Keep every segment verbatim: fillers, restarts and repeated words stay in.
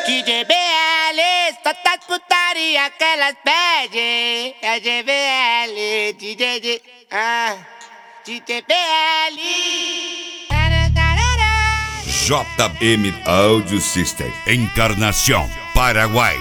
D J B L, só tá putaria que elas pedem. É D B L, D J D, ah, D J B L. J M Audio System, Encarnação, Paraguai.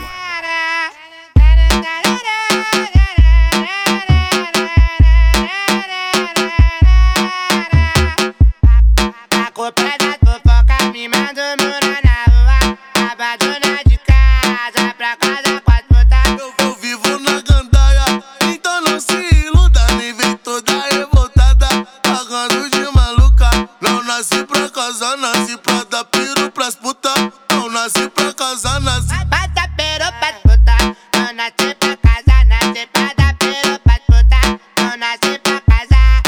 Nasci pra dar piro pras puta, não nasci pra casar, nasci pra dar piro pras puta, não nasci pra casar, nasci pra dar piro pras puta, não nasci pra casar.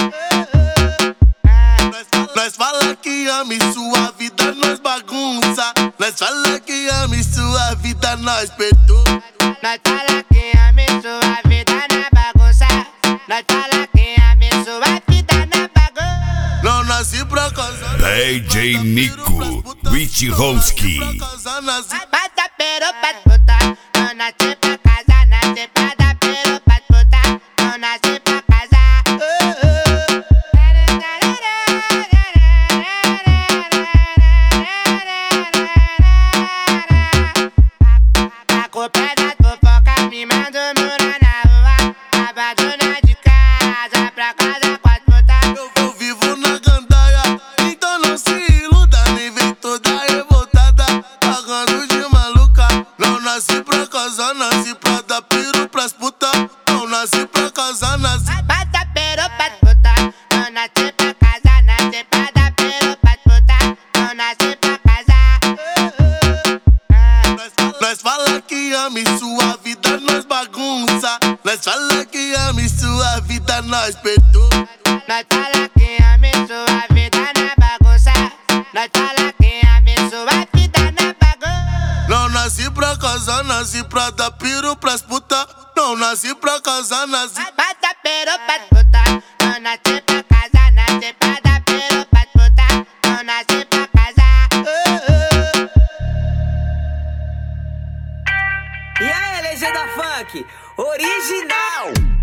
Nós, nós fala que ama e sua vida nós bagunça. Nós fala que ama e sua vida nós perturba. Nós fala que ama e sua vida na bagunça. Nós fala que ama e sua vida na bagunça. Não nasci pra casar. D J Nico, Wichowski. Pra dar piro pras puta, não nasci pra casar, nasci pra dar piro pras puta, não nasci pra casar. A culpa é da fofoca, me manda um muro na rua, abandona de casa pra casa com as putas. Eu, eu vivo na gandaia, então não se iluda, nem vem toda revoltada, pagando de maluca. Não nasci pra casar, nasci pra dar piro pras puta, não nasci pra casar, nasci pra dar piro pras puta, não nasci pra casar, nasci pra dar piro pras puta, não nasci pra casar. Nós, nós fala que ama e sua vida nós bagunça. Nós fala que ama e sua vida nós perturba. Nós fala que ama e sua vida na bagunça. Nós fala que ama e sua vida na bagunça. Não nasci pra casar, nasci pra dar piro pras puta, não nasci pra casar, nasci pra dar piro pras puta, não nasci pra casar, nasci pra dar piro pras puta, não nasci pra casar. E aí, legenda funk, original!